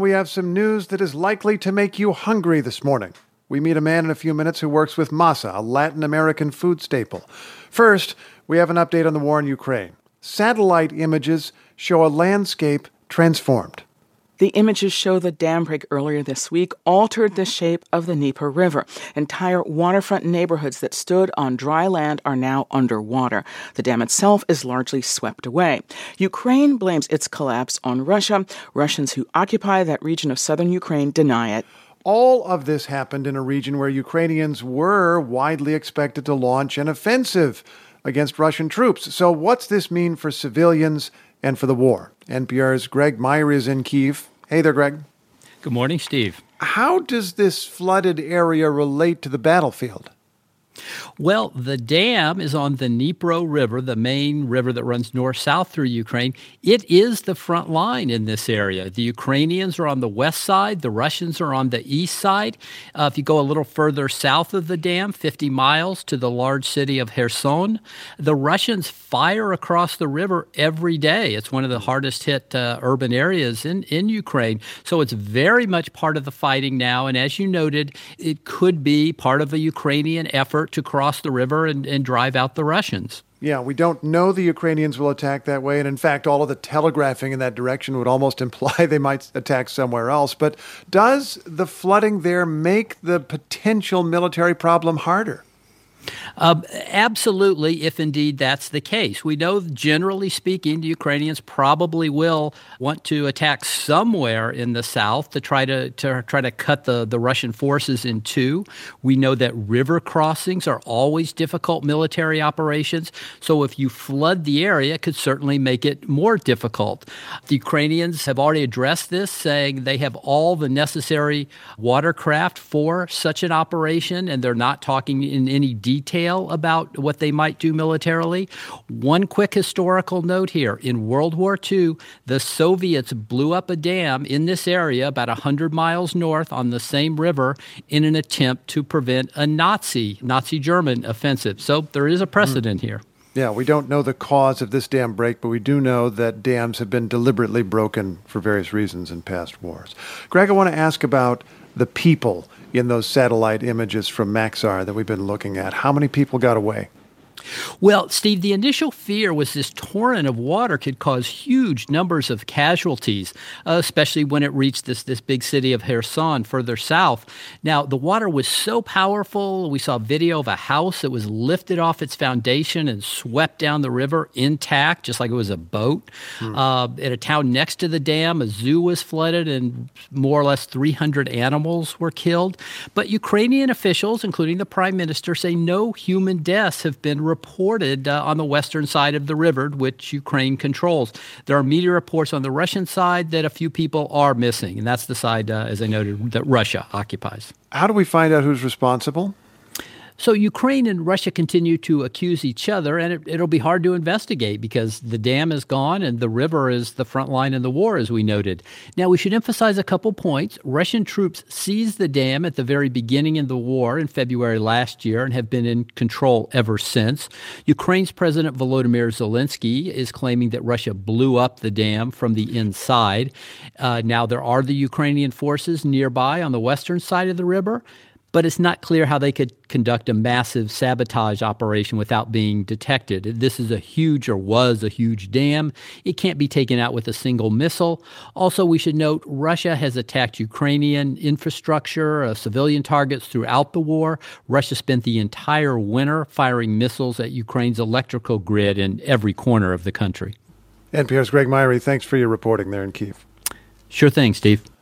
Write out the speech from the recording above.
we have some news that is likely to make you hungry this morning. We meet a man in a few minutes who works with masa, a Latin American food staple. First, we have an update on the war in Ukraine. Satellite images show a landscape transformed. The images show the dam break earlier this week altered the shape of the Dnieper River. Entire waterfront neighborhoods that stood on dry land are now underwater. The dam itself is largely swept away. Ukraine blames its collapse on Russia. Russians who occupy that region of southern Ukraine deny it. All of this happened in a region where Ukrainians were widely expected to launch an offensive against Russian troops. So what's this mean for civilians and for the war? NPR's Greg Myre is in Kyiv. Hey there, Greg. Good morning, Steve. How does this flooded area relate to the battlefield? Well, the dam is on the Dnipro River, the main river that runs north-south through Ukraine. It is the front line in this area. The Ukrainians are on the west side. The Russians are on the east side. If you go a little further south of the dam, 50 miles to the large city of Kherson, the Russians fire across the river every day. It's one of the hardest hit urban areas in Ukraine. So it's very much part of the fighting now. And as you noted, it could be part of a Ukrainian effort to cross the river and drive out the Russians. Yeah, we don't know the Ukrainians will attack that way. And in fact, all of the telegraphing in that direction would almost imply they might attack somewhere else. But does the flooding there make the potential military problem harder? Absolutely, if indeed that's the case. We know, generally speaking, the Ukrainians probably will want to attack somewhere in the south to try to cut the Russian forces in two. We know that river crossings are always difficult military operations. So if you flood the area, it could certainly make it more difficult. The Ukrainians have already addressed this, saying they have all the necessary watercraft for such an operation, and they're not talking in any detail about what they might do militarily. One quick historical note here. In World War II, the Soviets blew up a dam in this area about 100 miles north on the same river in an attempt to prevent a Nazi German offensive. So there is a precedent here. Yeah, we don't know the cause of this dam break, but we do know that dams have been deliberately broken for various reasons in past wars. Greg, I want to ask about the people in those satellite images from Maxar that we've been looking at. How many people got away? Well, Steve, the initial fear was this torrent of water could cause huge numbers of casualties, especially when it reached this big city of Kherson further south. Now, the water was so powerful. We saw video of a house that was lifted off its foundation and swept down the river intact, just like it was a boat. At a town next to the dam, a zoo was flooded and more or less 300 animals were killed. But Ukrainian officials, including the prime minister, say no human deaths have been reported on the western side of the river, which Ukraine controls. There are media reports on the Russian side that a few people are missing, and that's the side, as I noted, that Russia occupies. How do we find out who's responsible? So Ukraine and Russia continue to accuse each other, and it'll be hard to investigate because the dam is gone and the river is the front line in the war, as we noted. Now, we should emphasize a couple points. Russian troops seized the dam at the very beginning of the war in February last year and have been in control ever since. Ukraine's President Volodymyr Zelensky is claiming that Russia blew up the dam from the inside. Now, there are the Ukrainian forces nearby on the western side of the river, but it's not clear how they could conduct a massive sabotage operation without being detected. This is was a huge dam. It can't be taken out with a single missile. Also, we should note Russia has attacked Ukrainian infrastructure, civilian targets throughout the war. Russia spent the entire winter firing missiles at Ukraine's electrical grid in every corner of the country. NPR's Greg Myre, thanks for your reporting there in Kyiv. Sure thing, Steve.